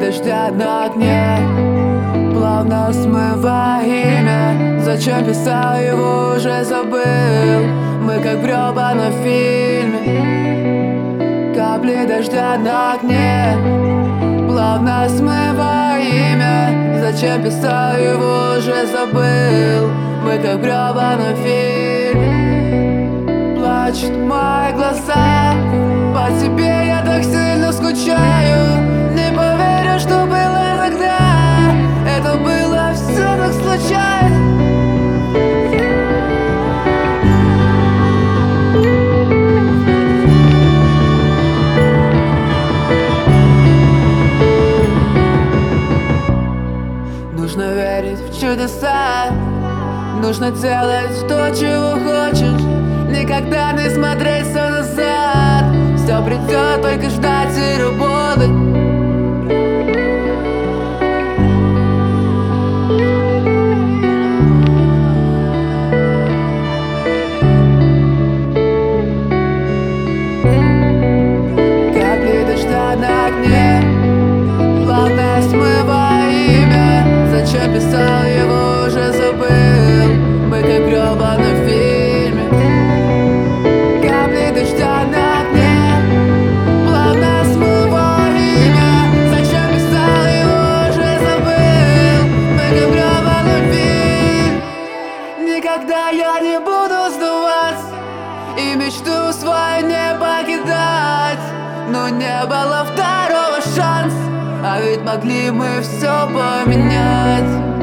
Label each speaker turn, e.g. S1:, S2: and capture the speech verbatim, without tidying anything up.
S1: дождя на окне, плавно смывая имя. Зачем писал его, уже забыл. Мы как в грёбаном фильме. Капли дождя на окне, плавно смывая имя. Зачем писал его, уже забыл. Мы как в грёбаном фильме. Плачут мои глаза, по тебе я так сильно скучаю. Не поверю, что было тогда. Это было все так случайно. Нужно верить в чудеса, нужно делать то, чего хочешь. Никогда не смотреть все назад. Все придет, только ждать и работать. Капли дождя на окне, плавно смывая имя. Зачем писал его, уже забыл. Мы как в грёбаном фильме. Капли дождя на окне, плавно смывая имя. Зачем писал его, уже забыл. Мы как в грёбаном фильме. Никогда я не буду сдаваться и мечту свою не покидать. Но не было второго шанса, а ведь могли мы все поменять.